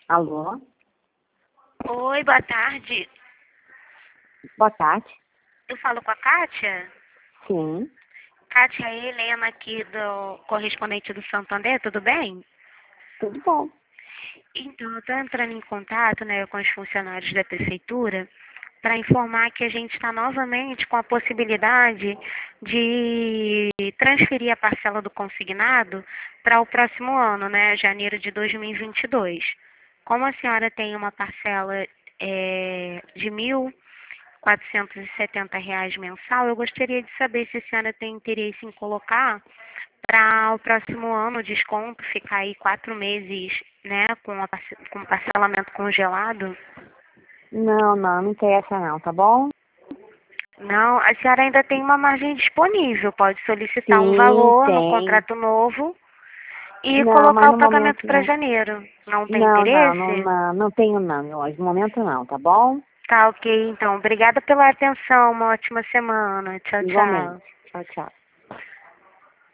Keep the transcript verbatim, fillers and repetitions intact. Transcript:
Alô? Oi, boa tarde. Boa tarde. Eu falo com a Kátia? Sim, Kátia, é Helena aqui do correspondente do Santander, tudo bem? tudo bom. Então, eu estou entrando em contato, né, com os funcionários da prefeitura para informar que a gente está novamente com a possibilidade de transferir a parcela do consignado para o próximo ano, né, janeiro de dois mil e vinte e dois. Como a senhora tem uma parcela é, de mil quatrocentos e setenta reais mensal, eu gostaria de saber se a senhora tem interesse em colocar para o próximo ano o desconto ficar aí quatro meses, né, com, a, parce- com parcelamento congelado. Não, não, não interessa não, tá bom? Não, a senhora ainda tem uma margem disponível, pode solicitar um Sim, valor no tem. contrato novo e Não, mas colocar o no pagamento momento para não. janeiro. Não tem Não, não, não, interesse? não, não tenho não, hoje. No momento não, tá bom? Tá ok, então. Obrigada pela atenção. Uma ótima semana. Tchau, Igualmente. tchau. Tchau, tchau.